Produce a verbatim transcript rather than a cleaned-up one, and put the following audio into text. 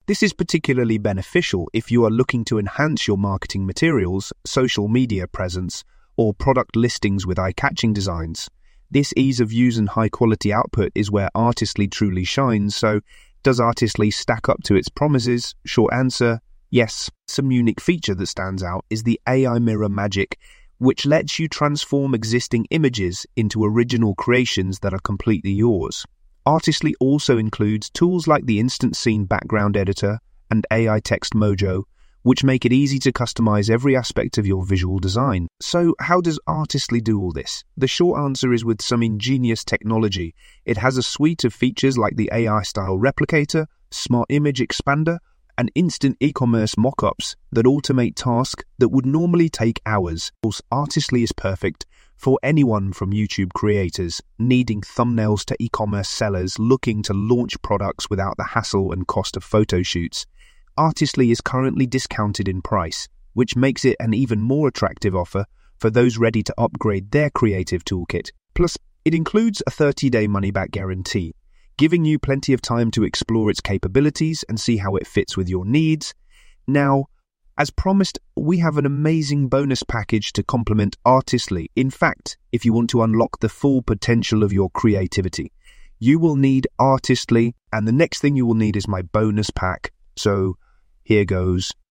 This is particularly beneficial if you are looking to enhance your marketing materials, social media presence, or product listings with eye-catching designs. This ease of use and high-quality output is where Artistly truly shines, so does Artistly stack up to its promises? Short answer, yes. Some unique feature that stands out is the A I Mirror magic, which lets you transform existing images into original creations that are completely yours. Artistly also includes tools like the Instant Scene Background Editor and A I Text Mojo, which make it easy to customize every aspect of your visual design. So how does Artistly do all this? The short answer is with some ingenious technology. It has a suite of features like the A I-style replicator, smart image expander, and instant e-commerce mockups that automate tasks that would normally take hours. Artistly is perfect for anyone from YouTube creators needing thumbnails to e-commerce sellers looking to launch products without the hassle and cost of photo shoots. Artistly is currently discounted in price, which makes it an even more attractive offer for those ready to upgrade their creative toolkit. Plus, it includes a thirty-day money-back guarantee, giving you plenty of time to explore its capabilities and see how it fits with your needs. Now, as promised, we have an amazing bonus package to complement Artistly. In fact, if you want to unlock the full potential of your creativity, you will need Artistly, and the next thing you will need is my bonus pack. So, here goes.